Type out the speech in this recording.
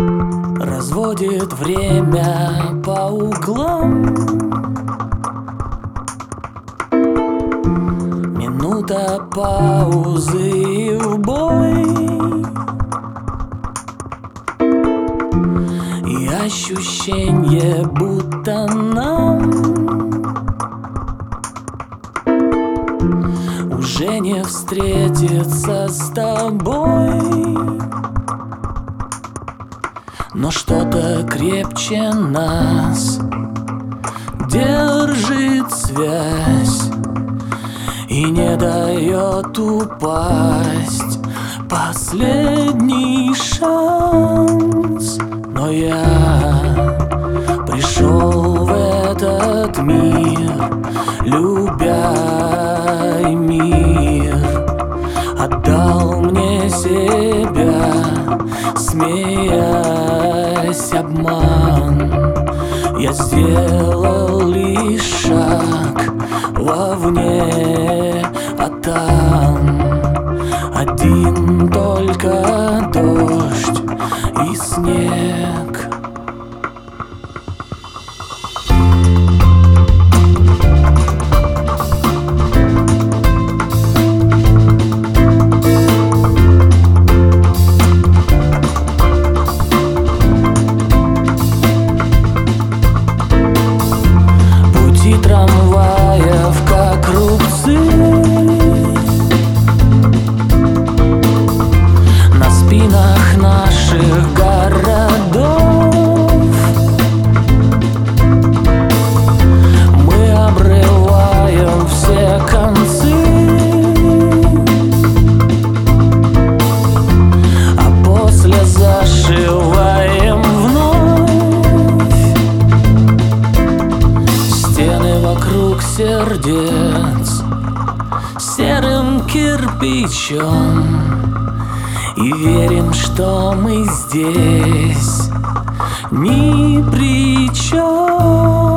Разводит время по углам. Минута паузы и в бой. И ощущение, будто нам уже не встретиться с тобой. Но что-то крепче нас держит связь и не дает упасть. Последний шанс. Но я пришел в этот мир, любя, и мир отдал мне себя, смеясь, обман. Я сделал лишь шаг вовне, а там один только дождь и снег. Трамваев, как рубцы, на спинах наших городов. Мы обрываем все концы, а после зашиваем вокруг сердец серым кирпичом. И верим, что мы здесь ни при чем.